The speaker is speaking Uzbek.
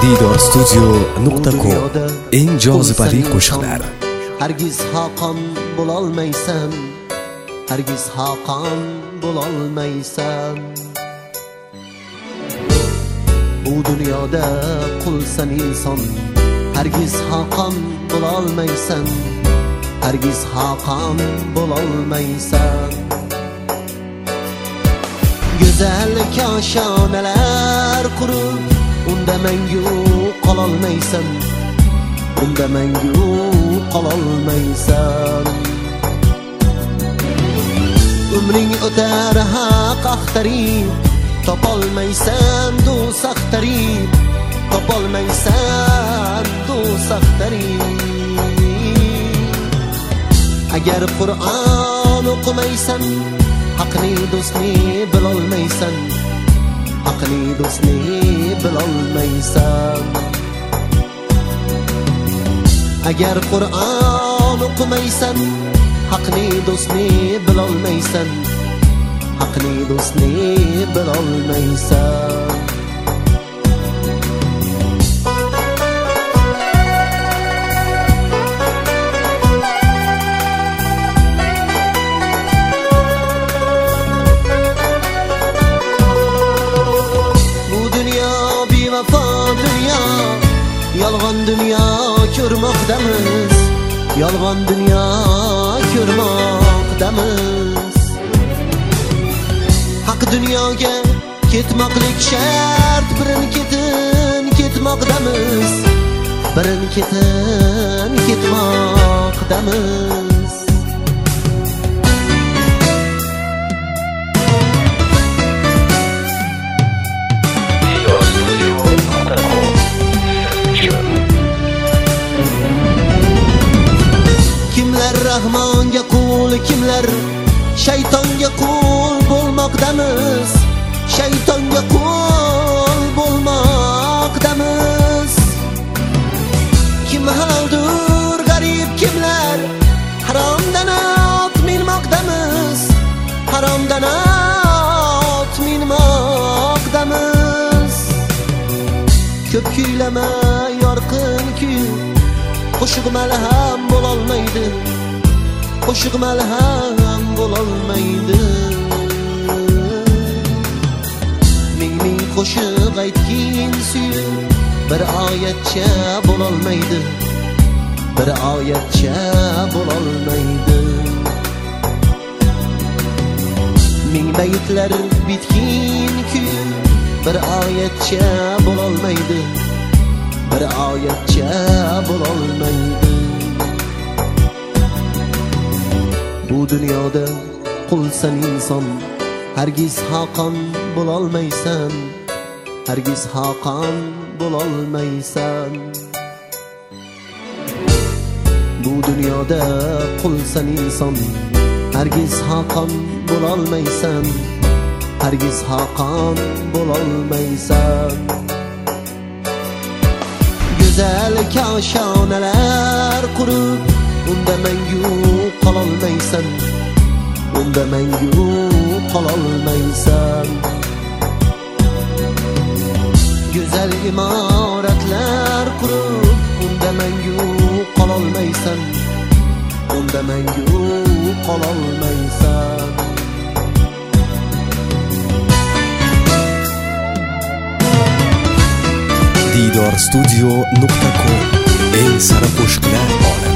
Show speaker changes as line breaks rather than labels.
Didorstudio.com eng jozibali qo'shiqlar.
Hargiz Haqqon bo'lolmaysan, hargiz Haqqon bo'lolmaysan. Bu dunyoda qulsan inson, hargiz Haqqon bo'lolmaysan, hargiz Haqqon bo'lolmaysan. Go'zal koshonalar qurib, unda mangu qololmaysan, unda mangu qololmaysan. Umring o'tar haq axtarib, topolmaysan do'zax tarib, topolmaysan do'zax tarib. Agar Qur'on o'qimaysan, haqni do'stni bilolmaysan, haqni do'stni bilolmaysan. Agar Qur'on o'qimaysan, haqni do'stni bilolmaysan, haqni do'stni bilolmaysan. Yolg'on dunyo ko'rmoqdamiz, yolg'on dunyo ko'rmoqdamiz. Haq dunyoga ketmoqlik shart, birin-ketin ketmoqdamiz, birin-ketin ketmoqdamiz. Kimlar Rahmonga qul, kimlar shaytonga qul bo'lmoqdamiz, shaytonga qul bo'lmoqdamiz. Kim haloldur g'arib, kimlar haromdan ot minmoqdamiz, haromdan ot minmoqdamiz. Ko'p kuylama yorqin kuy, qo'shiq malham bo'lolmaydi, qo'shiq malham bo'lolmaydi. Ming qo'shiq aytgin suyib, bir oyatcha bo'lolmaydi, bir oyatcha bo'lolmaydi. Ming baytlar bitgin kuyib, bir oyatcha bo'lolmaydi, bir oyatcha bo'lolmaydi. Bu dunyoda qulsan inson, hargiz Haqqon bo'lolmaysan, hargiz Haqqon bo'lolmaysan. Bu dunyoda qulsan inson, hargiz Haqqon bo'lolmaysan, hargiz Haqqon bo'lolmaysan. Go'zal koshonalar qurib, unda mangu qololmaysan, unda mangu qololmaysan. Go'zal imoratlar qurib, unda mangu qololmaysan, unda mangu qololmaysan.
Didorstudio.com eng sara qo'shiqlar olami.